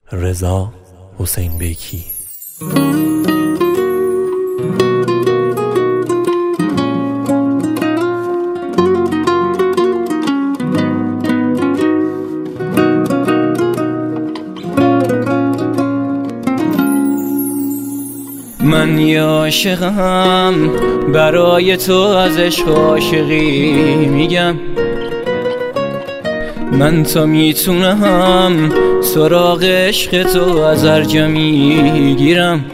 رضا حسین بیکی. من یه عاشقم، برای تو از عشق عاشقی میگم. من تا میتونم سراغ عشق تو از هر جا میگیرم.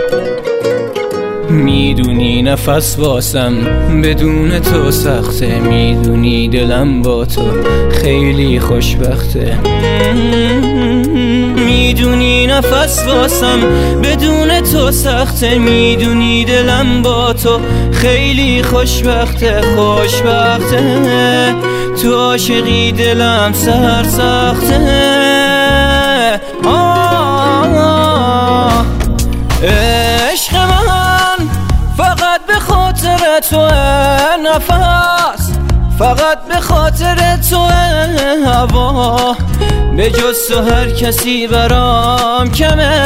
میدونی نفس واسم بدون تو سخته، میدونی دلم با تو خیلی خوشبخته. میدونی نفس واسم بدون تو سخته، میدونی دلم با تو خیلی خوشبخته. تو عاشقی دلم سر سخته. عشق من فقط به خاطر تو نفس، فقط به خاطر تو هوا، به جز تو هر کسی برام کمه.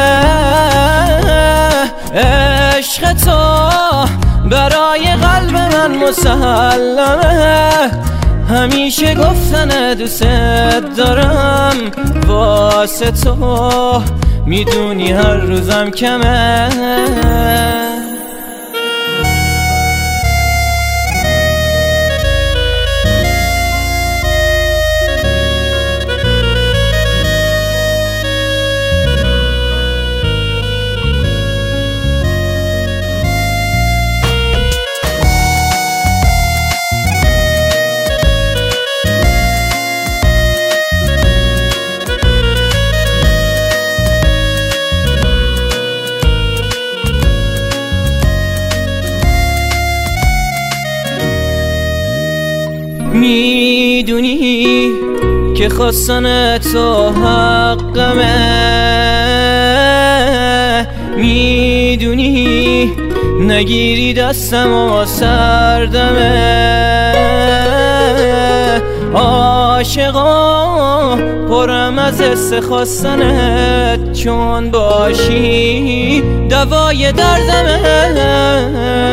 عشق تو برای قلب من مسلمه، همیشه گفتن دوست دارم. واسه تو میدونی هر روزم کمه. میدونی که خواستن تو حقمه، میدونی نگیری دستم و سردمه. عاشقا پرم از حس خواستنت، چون باشی دوای دردمه.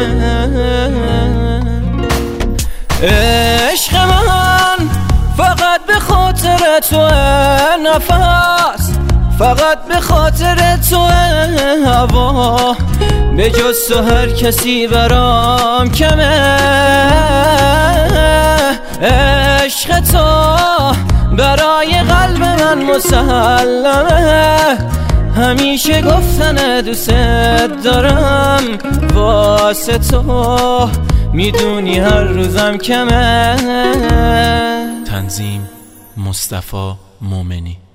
عشق من فقط به خاطر تو نفس، فقط به خاطر تو هوا، به جز تو هر کسی برام کمه. عشق تو برای قلب من مسلمه، همیشه گفتن دوست دارم. واسه تو میدونی هر روزم کمه. تنظیم مصطفی مومنی.